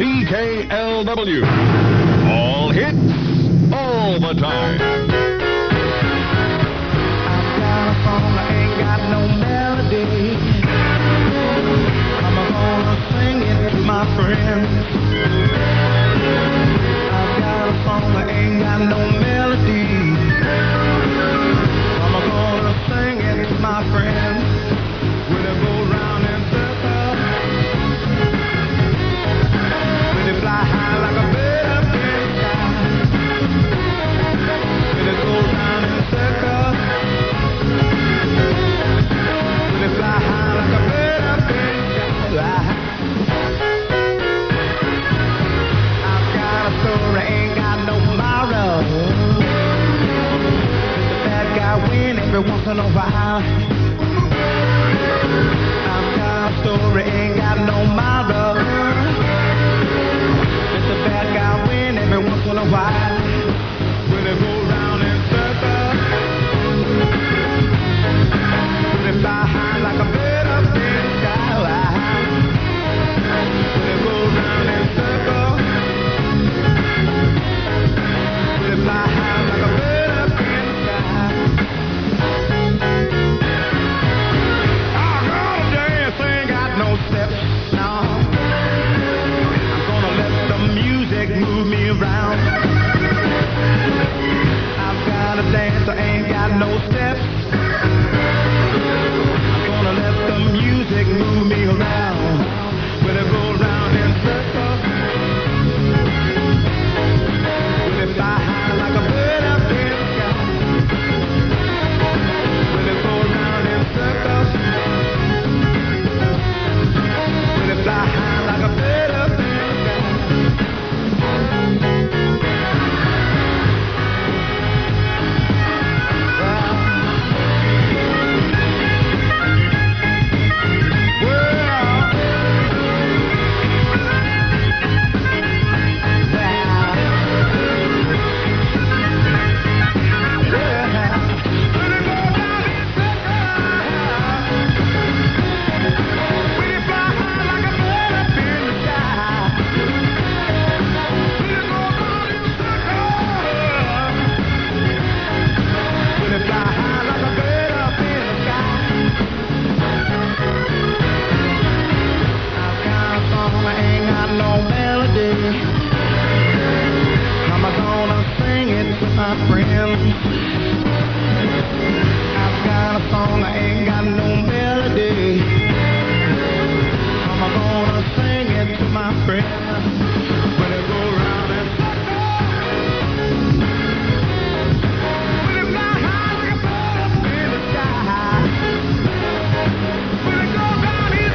CKLW. All hits, all the time. I've got a song, I ain't got no melody. I'm gonna sing it to my friends. I've got a song, I ain't got no melody. I'm gonna sing it to my friends. Will it go round in circles? Will it fly high like a bird up in the sky? Will it go round in circles? Will it fly high like a bird up in the sky? I've got a story, ain't got no tomorrow. The bad guy win every once in a while. I've got a story, ain't got no tomorrow. Let the bad guy win every once in a while. Will it go round in circles? Will it fly high like a bird up in the sky? Will it go round in circles? Will it fly high like a bird up in the sky? I'm gonna dance, ain't got no steps, no. I'm gonna let the music move me around. I've got a dance, I ain't got no steps. I'm gonna let the music move me around. Will it go round in circles? Will it fly high like a bird up in the sky? Will it go round in circles? Will it fly high like a bird up in the sky? My friend, I've got a song, I ain't got no melody. I'm gonna sing it to my friend. Will it go round and will it fly high like a bird up in the sky? Will it go round in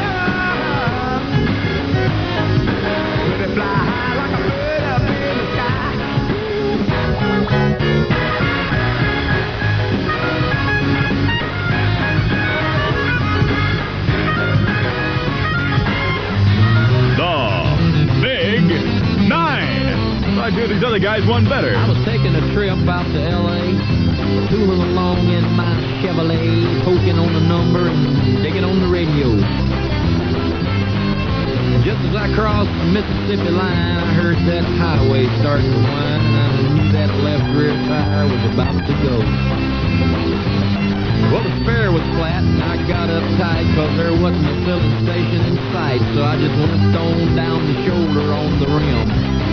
circles? Will it fly high like a bird up in the sky? I do these other guys one better. I was taking a trip out to L.A., tooling along in my Chevrolet, poking on the number and digging on the radio. And just as I crossed the Mississippi line, I heard that highway starting to whine, and I knew that left rear tire was about to go. Well, the spare was flat, and I got uptight because there wasn't a filling station in sight, so I just went stone down the shoulder on the rim.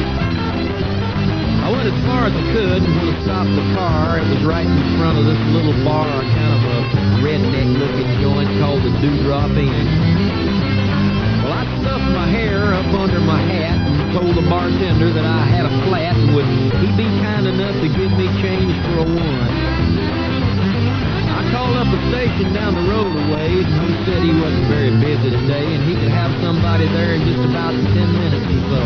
I went as far as I could, and when I stopped the car, it was right in front of this little bar, kind of a redneck-looking joint called the Dewdrop Inn. Well, I stuffed my hair up under my hat and told the bartender that I had a flat, and would he be kind enough to give me change for a one. I called up a station down the road a ways, and he said he wasn't very busy today, and he could have somebody there in just about 10 minutes or so.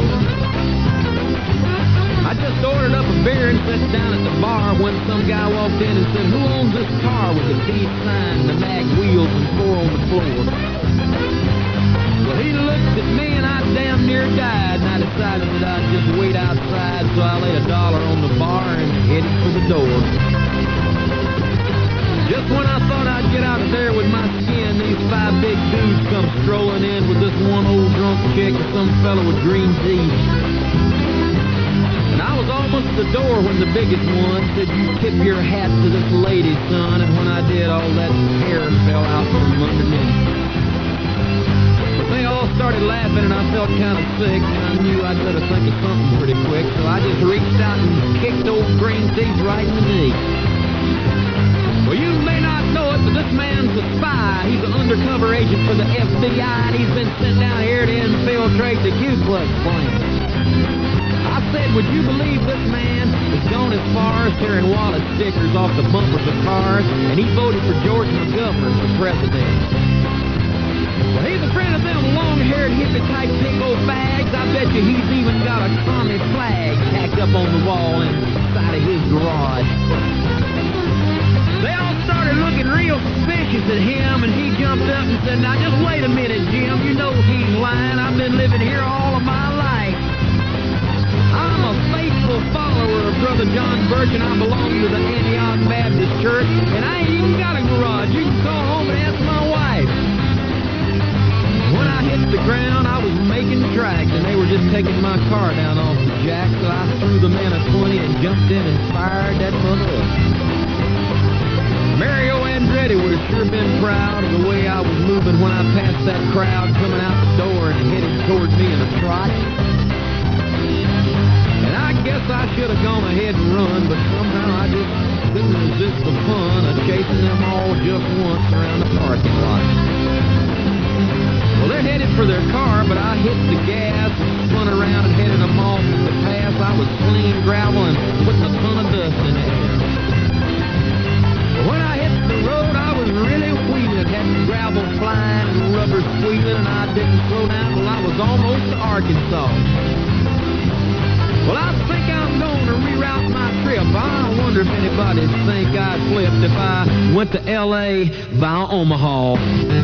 I just ordered up a beer and sat down at the bar when some guy walked in and said, "Who owns this car with the bead sign, the mag wheels, and 4 on the floor?" Well, he looked at me and I damn near died, and I decided that I'd just wait outside, so I laid $1 on the bar and headed for the door. Just when I thought I'd get out of there with my skin, these 5 big dudes come strolling in with this one old drunk chick and some fellow with green teeth. And I was almost at the door when the biggest one said, "You tip your hat to this lady, son." And when I did, all that hair fell out from underneath. But they all started laughing, and I felt kind of sick, and I knew I'd better think of something pretty quick, so I just reached out and kicked old green teeth right in the knee. Well, you may not know it, but this man's a spy. He's an undercover agent for the FBI, and he's been sent down here to infiltrate the Ku Klux Klan. I said, would you believe this man has gone as far as tearing wallet stickers off the bumpers of cars, and he voted for George McGovern for president. Well, he's a friend of them long-haired hippie-type pig-old bags. I bet you he's even got a commie flag tacked up on the wall inside of his garage. They all started looking real suspicious at him, and he jumped up and said, "Now, just wait a minute, Jim. You know he's lying. I've been living here all of my life. I'm a faithful follower of Brother John Birch, and I belong to the Antioch Baptist Church, and I ain't even got a garage. You can call home and ask my wife." When I hit the ground, I was making tracks, and they were just taking my car down off the jack, so I threw the man a 20 and jumped in and fired that mother up. Mario Andretti would have sure been proud of the way I was moving when I passed that crowd coming out the door and headed towards me in a trot. And I guess I should have gone ahead and run, but somehow I just couldn't resist the fun of chasing them all just once around the parking lot. Well, they're headed for their car, but I hit the gas and spun around and headed them off in the pass. I was slinging gravel and putting a ton of dust in the air. When I hit the road, I was really wheeling, had gravel flying and rubber squealing, and I didn't slow down till I was almost to Arkansas. Well, I think I'm going to reroute my trip. I wonder if anybody think I'd flipped if I went to L.A. via Omaha.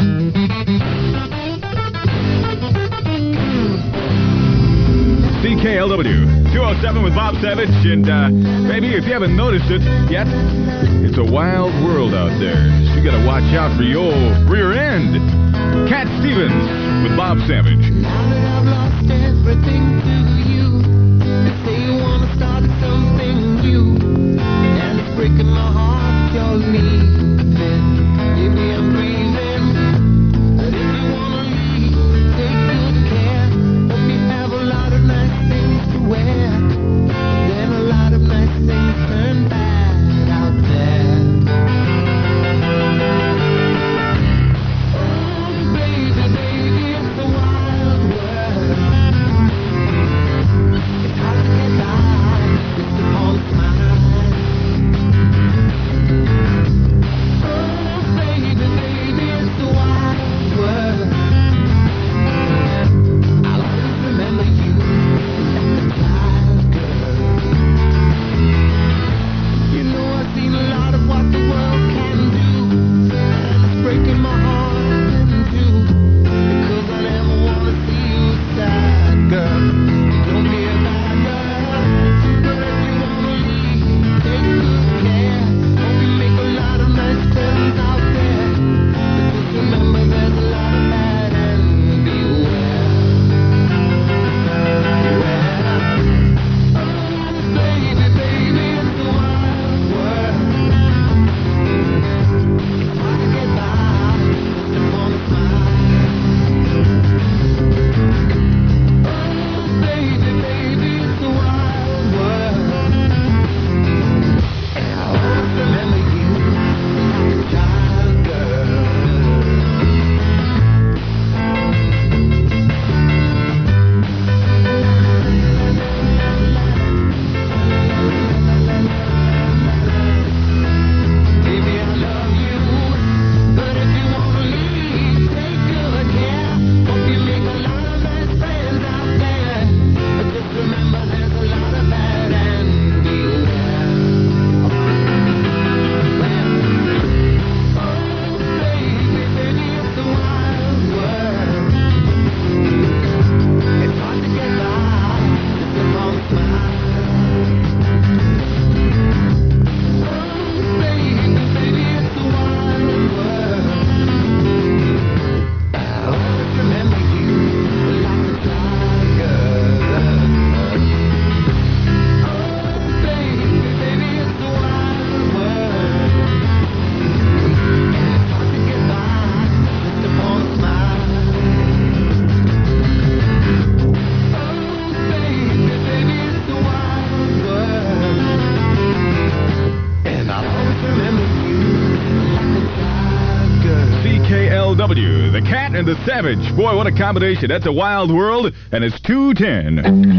CKLW 207 with Bob Savage, and maybe if you haven't noticed it yet, it's a wild world out there. So you gotta watch out for your rear end. Cat Stevens with Bob Savage. Now that I've lost everything to you, they say you wanna start something new, and it's breaking my heart you're leaving. Maybe I'm grieving, but if you wanna leave, take good care. Hope you have a lot of nice things to wear, then a lot of nice things turn bad out there. Oh, baby, baby, it's a wild world. It's hard to get by just upon a smile. Oh, baby, baby, it's a wild world. I'll always remember you as the child girl. You know I've seen a lot of what the world can do, and it's breaking my heart in two, because I never want to see you sad, girl. Don't be a bad girl, but if you want to leave, take good care. Hope you make a lot of nice friends out there, but just remember there's a lot of bad and beware. Oh, baby, baby, it's a wild world. It's hard to get by just upon a smile. Oh, baby, and the Savage. Boy, what a combination. That's a Wild World, and it's 2:10.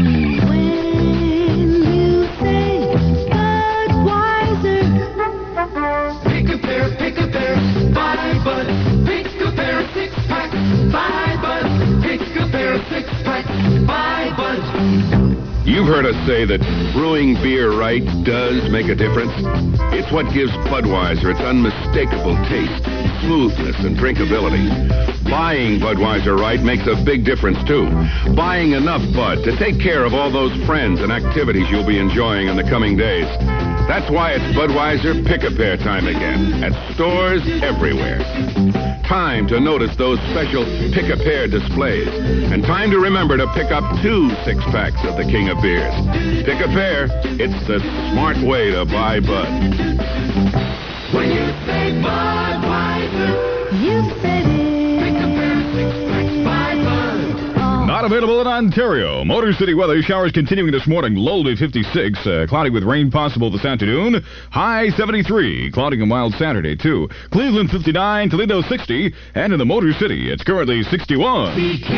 When you say Budweiser, pick a pair, buy Bud. Pick a pair of six-pack, buy Bud. Pick a pair of six-pack, buy Bud. You've heard us say that brewing beer right does make a difference. It's what gives Budweiser its unmistakable taste, smoothness, and drinkability. Buying Budweiser right makes a big difference, too. Buying enough Bud to take care of all those friends and activities you'll be enjoying in the coming days. That's why it's Budweiser Pick-A-Pair time again at stores everywhere. Time to notice those special Pick-A-Pair displays. And time to remember to pick up 2 six-packs of the King of Beers. Pick-A-Pair, it's the smart way to buy Bud. When you say Budweiser, you said it. Pick a pair of six-packs, buy Bud. Not available in Ontario. Motor City weather. Showers continuing this morning. Low to 56. Cloudy with rain possible this afternoon. High 73. Cloudy and mild Saturday, too. Cleveland 59. Toledo 60. And in the Motor City, it's currently 61.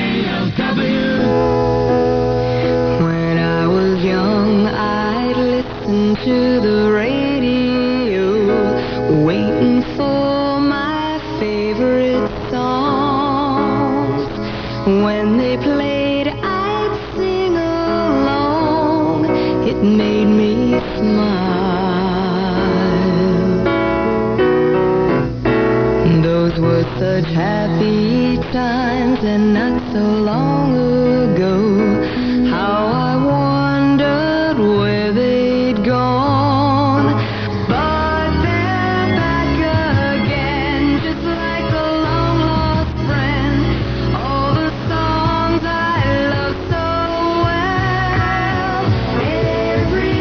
When I was young, I'd listen to the radio, waiting for my favorite songs. When they played, I'd sing along. It made me smile. Those were such happy times, and not so long ago. How I wondered where they'd gone. But they're back again, just like a long-lost friend. All the songs I love so well. Every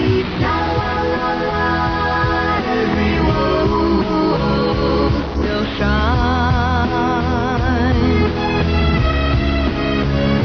star, every woe still shines.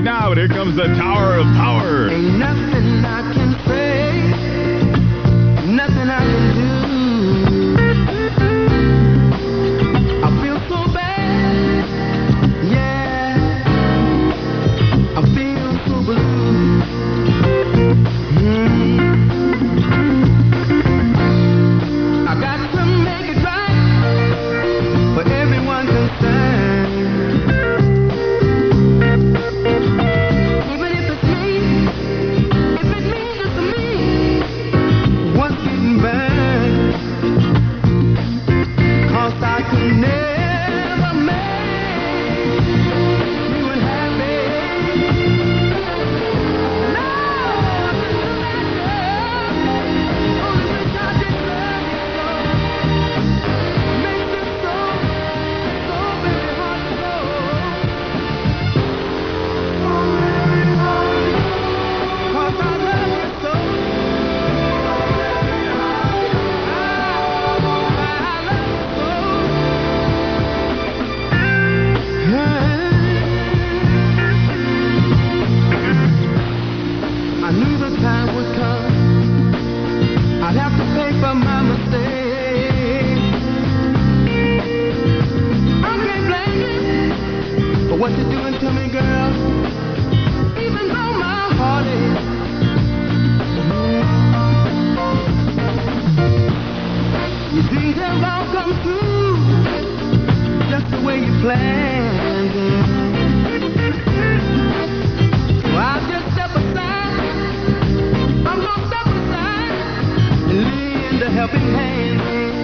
right now, and here comes the Tower of Power. Ain't nothing I can say, nothing I can do. I feel so bad, yeah. I feel so blue. I got to make it right for everyone concerned. Even if it's me, if it means just me, what's getting burned? 'Cause I can never make you unhappy. No, I can do that, girl. Only wish I did love you so. Makes it so, so very hard to go. So very hard to go. 'Cause I love you so. I knew the time would come. I'd have to pay for my mistake. I can't blame you for what you're doing to me, girl. Even though my heart is. Your dreams have all come true, just the way you planned it. Well, I'll just step aside. I'm gonna step aside and lend a helping hand.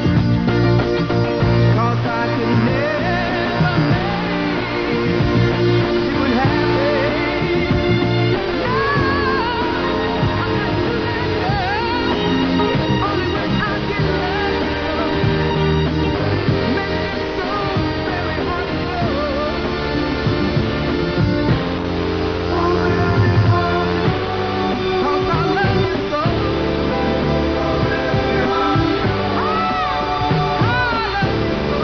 'Cause I can never make you unhappy. No, I couldn't do that, girl. Only wish I could love you. Makes it so very hard to go. So very hard to go. 'Cause I love you so. So very hard to go. I love you so.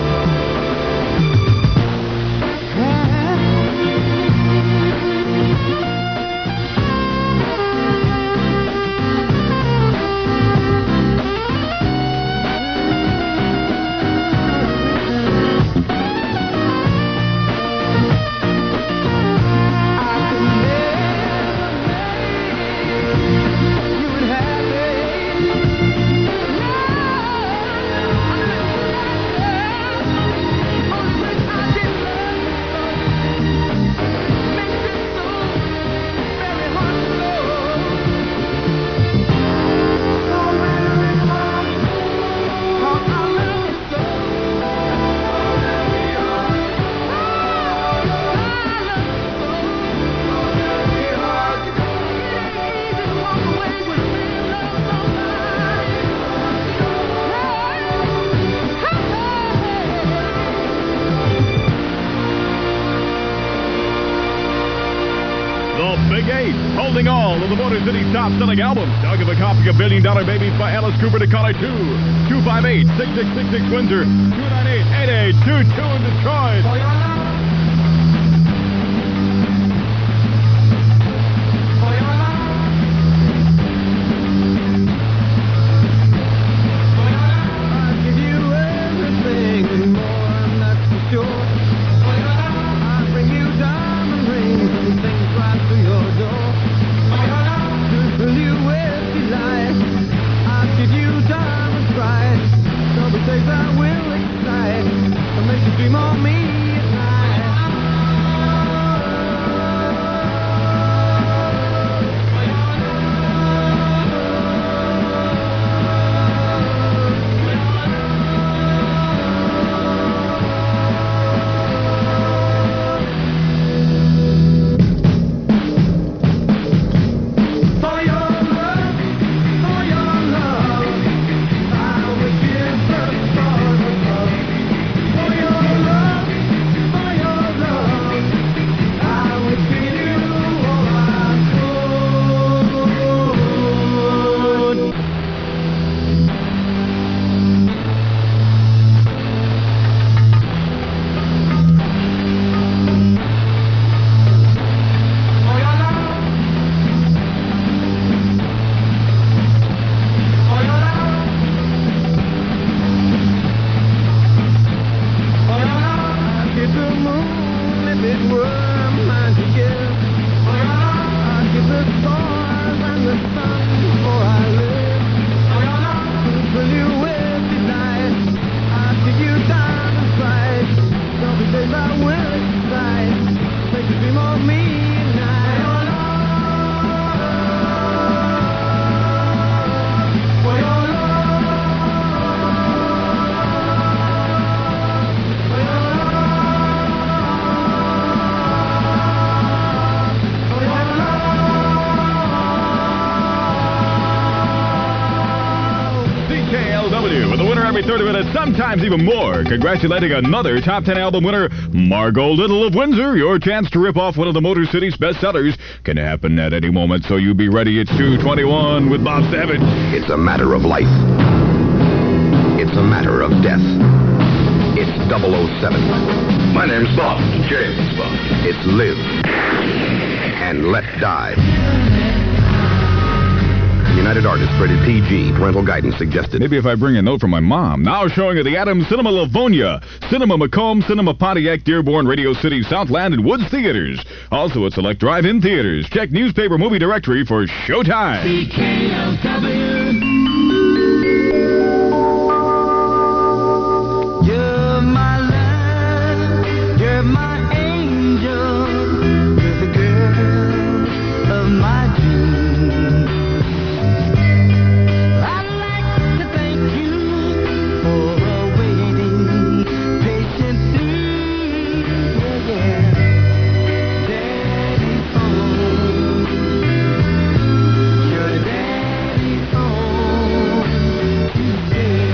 The Big Eight, holding all of the Motor City's top-selling albums. I'll give a copy of $1 Billion Babies by Alice Cooper to caller 2-258-6666 Windsor, 298-8822 in Detroit. I'll give you everything and more, that's for sure. I'll bring you diamond rings and things right to your door. To fill you with delight, I'll give you diamonds bright. There'll be things I will excite, to make you dream on me at night. every 30 minutes, sometimes even more. Congratulating another top 10 album winner, Margot Little of Windsor. Your chance to rip off one of the Motor City's bestsellers can happen at any moment, so you be ready. It's 2:21 with Bob Savage. It's a matter of life. It's a matter of death. It's 007. My name's Bob. James Bob. It's live and let die. United Artists, rated PG. Parental guidance suggested. Maybe if I bring a note from my mom. Now showing at the Adams Cinema Livonia, Cinema Macomb, Cinema Pontiac, Dearborn, Radio City, Southland, and Woods Theaters. Also at select drive-in theaters. Check newspaper movie directory for showtime. You're my love, you're my angel, you're the girl of my dreams. I'd like to thank you for waiting patiently, yeah. Daddy's home, your daddy's home today.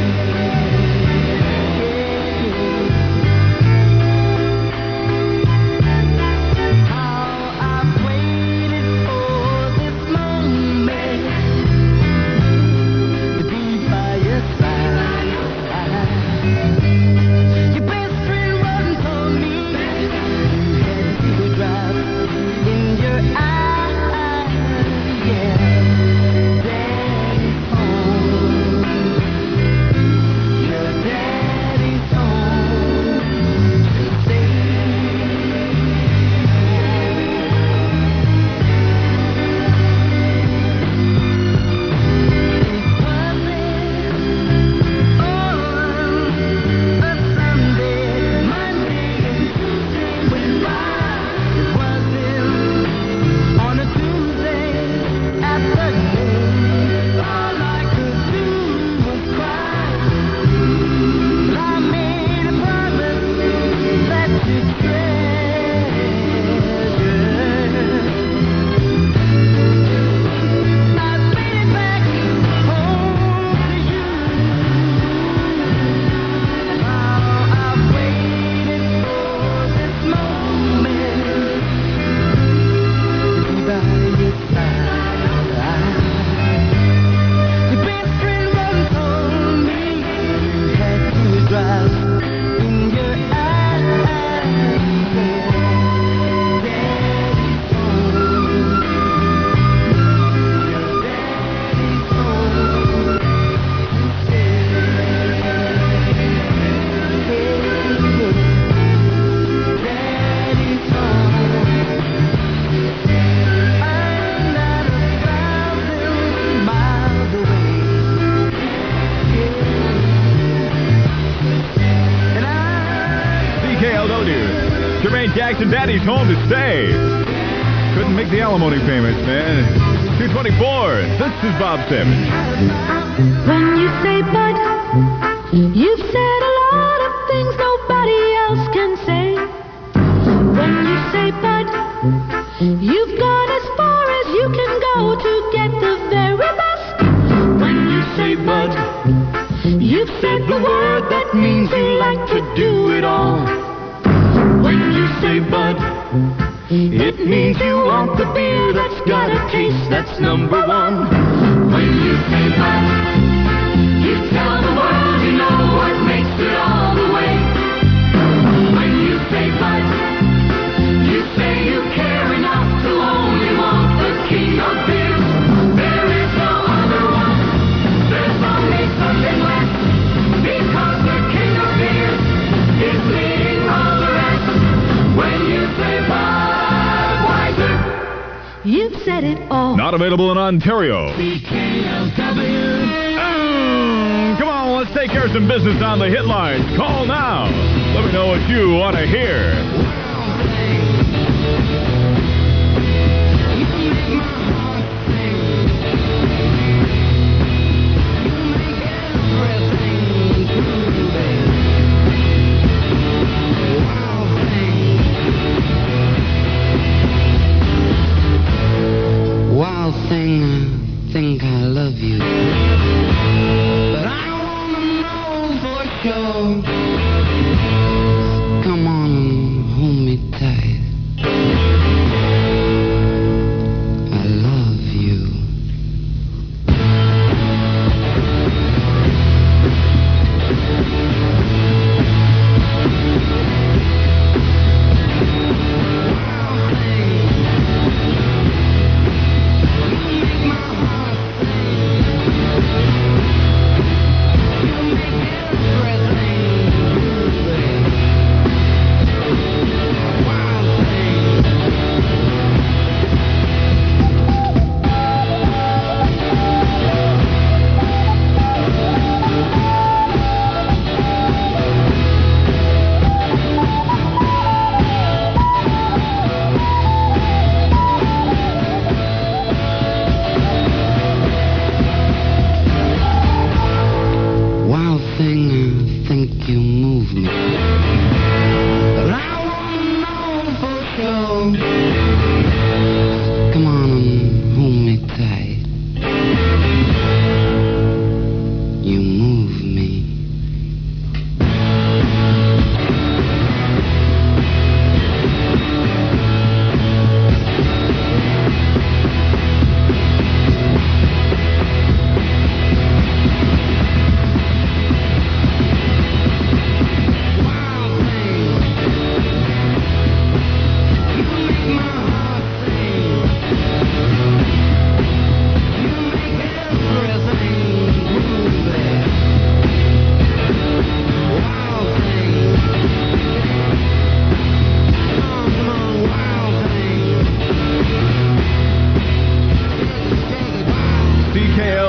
Jackson, Daddy's home to stay. Couldn't make the alimony payments, man. 224. This is Bob Savage. When you say bud, you've said a lot of things nobody else can say. When you say bud, you've gone as far as you can go to get the very best. When you say bud, you've said the word that means you like to do it all. When you say bud, it means you want the beer that's got a taste that's number one. When you say bud, you tell the world you know what makes it all the way. When you say bud, you say you care enough to only want the king of beers. There is no other one, there's only something less, because the king of beers is leading all the rest. When you say Budweiser, you've said it all. Not available in Ontario. Come on, let's take care of some business on the hit lines. Call now. Let me know what you want to hear. Wild thing, I think I love you. But I wanna know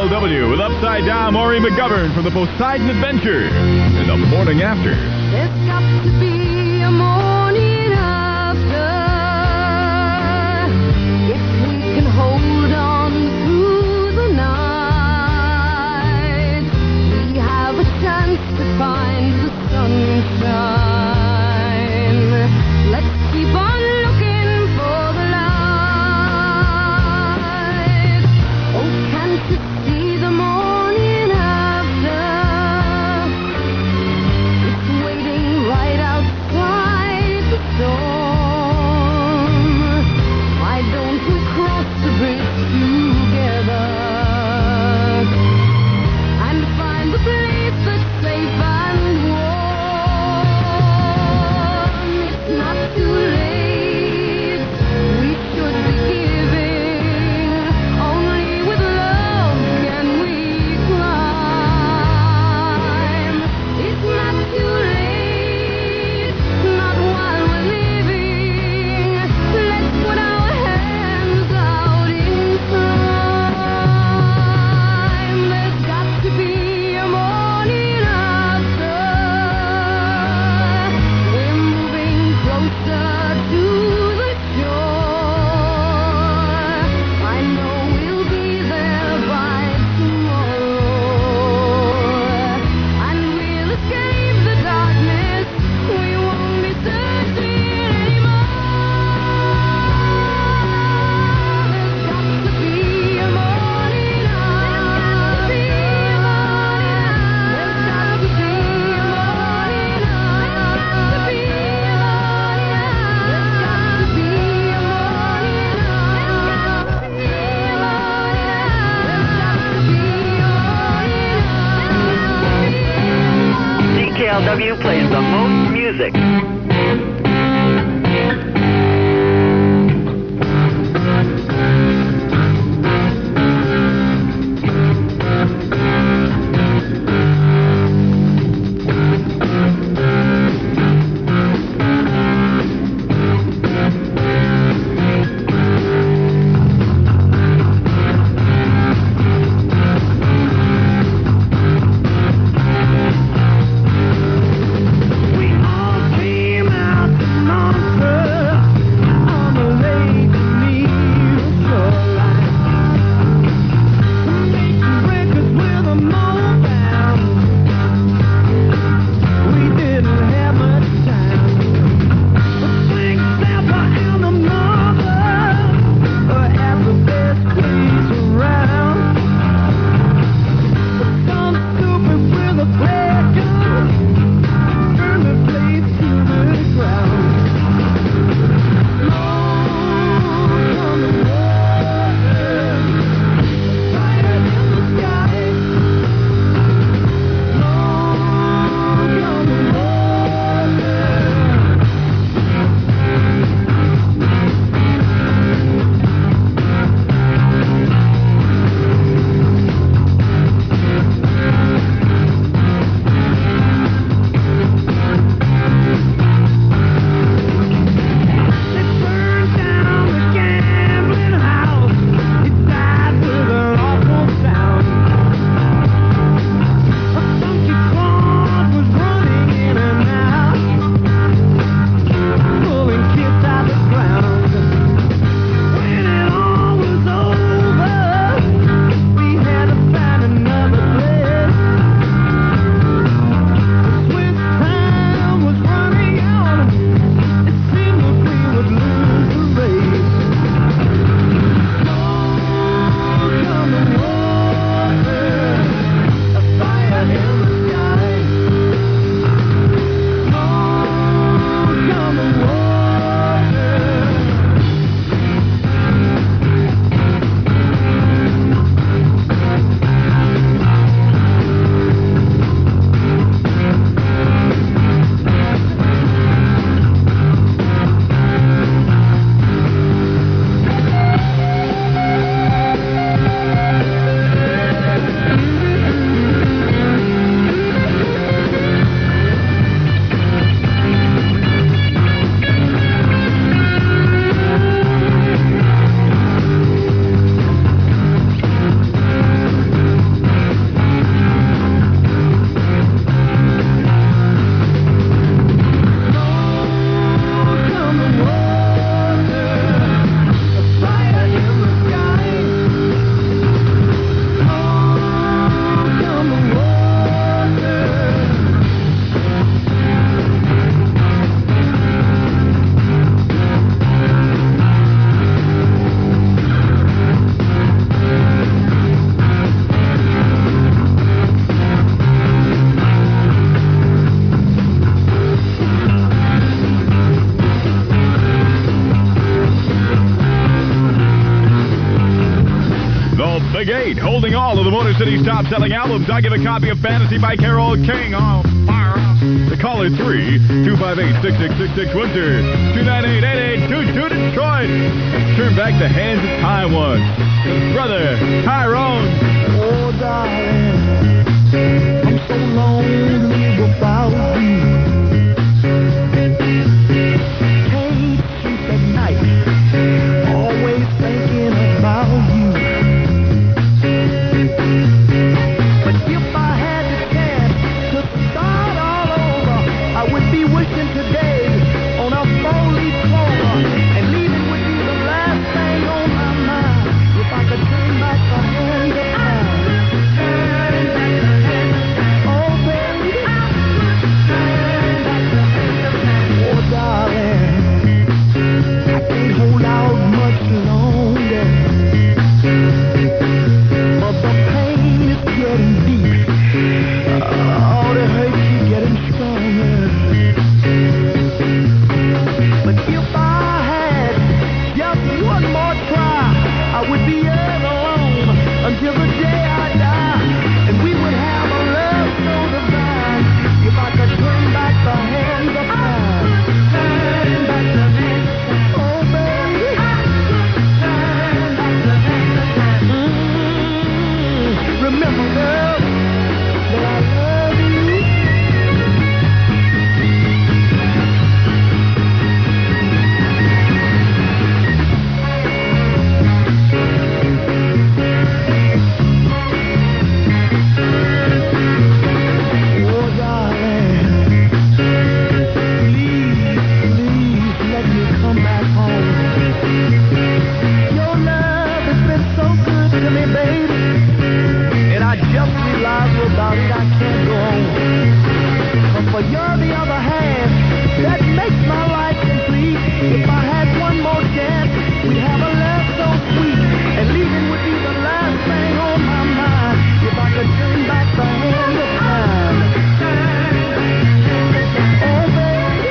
KLW with Upside Down Maury McGovern from the Poseidon Adventure in the morning after. There's got to be a morning after. If we can hold on through the night, we have a chance to find the sunshine. Let's keep on looking for the light. Oh, can't you see the morning after? It's waiting right outside the storm. Why don't we cross the bridge together and find the place that's safe and warm? It's not too late. We should be giving. Only with love can we climb. It's not too late. Not while we're living. Let's put our hands out in time. There's got to be a morning after. We're moving closer to the shore. I know we'll be there by tomorrow. And we'll escape the darkness. We won't be searching anymore. There's got to be a morning after. There's got to be a morning after. There's got to be a CKLW plays the most music. We all dream The Gate, holding all of the Motor City's top-selling albums. I give a copy of Fantasy by Carole King. Oh, fire up. The caller 3-258-6666 Winter 298-8822 Detroit. Let's turn back the hands of time once. Brother Tyrone. Oh, darling, I'm so lonely without you. Can't sleep at night, always thinking about you. But if I had the chance to start all over, I would be wishing today on a four-leaf clover, and leaving would be the last thing on my mind. If I could turn back the hands of time. Oh, baby. Oh, darling. I can't hold out much longer. But the pain is getting deep. Oh, the hurt keeps getting stronger. But if I had just one more try, I would be alone until the day I die, and we would have a love so divine. If I could turn back the hands of time, oh baby, remember, girl, that I love you. Oh, darling, please, please let me come back home. Your love has been so good to me, baby, and I just realized without it I can't go on. But for you're the other half, that makes my life complete. If I had one more chance, we'd have a love so sweet, and leaving would be the last thing on my mind. If I could turn back the hands of time. Oh, baby.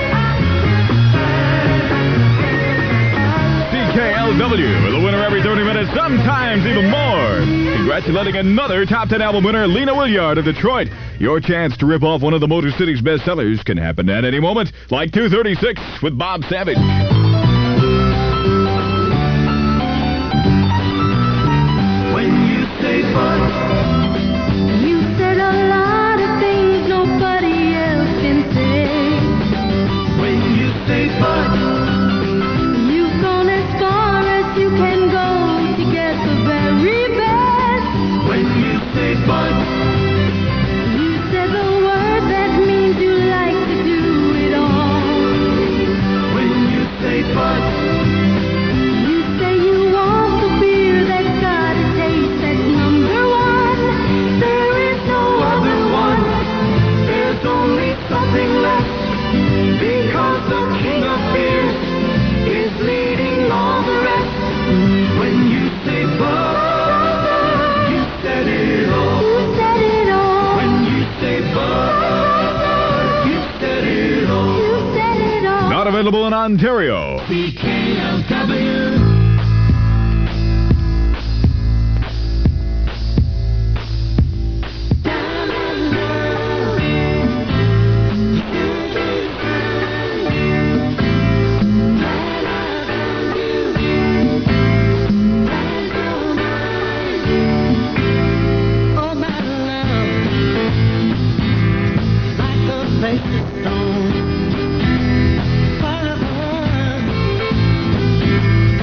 CKLW, the winner every 30 minutes, sometimes even more. Congratulating another Top 10 album winner, Lena Williard of Detroit. Your chance to rip off one of the Motor City's bestsellers can happen at any moment, like 236 with Bob Savage. When you say but, You said a lot of things nobody else can say. when you say but, You've gone as far as you can go to get the very best. when you say but, You said the word that means you like to do it all. when you say but, You say you want the beer that's got a taste that's number one. There is no other one. there's only something left, because the king of beers is leading all the rest. When you say but, you said it all. You said it all. When you say but, you said it all. You said it all. Not available in Ontario. CKLW. Oh, my love, like a precious stone.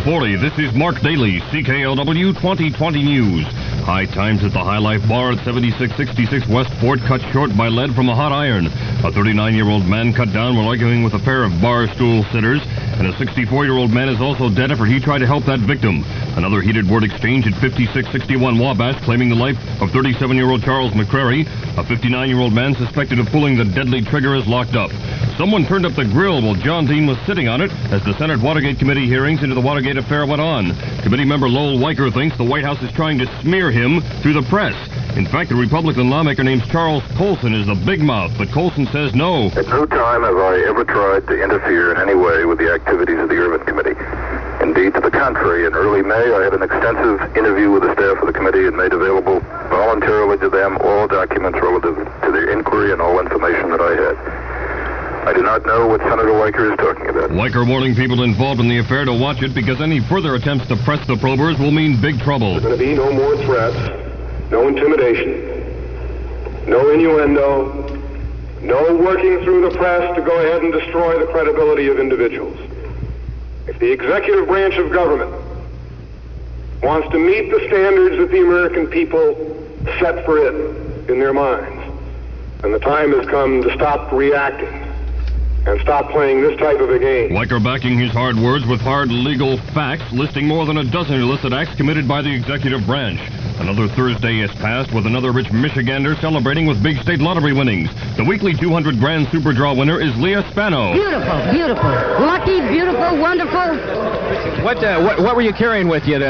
7:40. This is Mark Daly, CKLW 2020 News. High times at the High Life Bar at 7666 West Fort, cut short by lead from a hot iron. A 39-year-old man cut down while arguing with a pair of bar stool sitters, and a 64-year-old man is also dead after he tried to help that victim. Another heated word exchange at 5661 Wabash, claiming the life of 37-year-old Charles McCrary. A 59-year-old man suspected of pulling the deadly trigger is locked up. Someone turned up the grill while John Dean was sitting on it as the Senate Watergate Committee hearings into the Watergate affair went on. Committee member Lowell Weicker thinks the White House is trying to smear him through the press. In fact, a Republican lawmaker named Charles Colson is the big mouth, but Colson says no. At no time have I ever tried to interfere in any way with the activities of the Ervin Committee. Indeed, to the contrary, in early May, I had an extensive interview with the staff of the committee and made available voluntarily to them all documents relative to the inquiry and all information that I had. I do not know what Senator Weicker is talking about. Weicker warning people involved in the affair to watch it because any further attempts to press the probers will mean big trouble. There's going to be no more threats, no intimidation, no innuendo, no working through the press to go ahead and destroy the credibility of individuals. If the executive branch of government wants to meet the standards that the American people set for it in their minds, then the time has come to stop reacting and stop playing this type of a game. Weicker backing his hard words with hard legal facts, listing more than a dozen illicit acts committed by the executive branch. Another Thursday has passed with another rich Michigander celebrating with big state lottery winnings. The weekly 200 grand super draw winner is Leah Spano. Beautiful, beautiful. Lucky, beautiful, wonderful. What were you carrying with you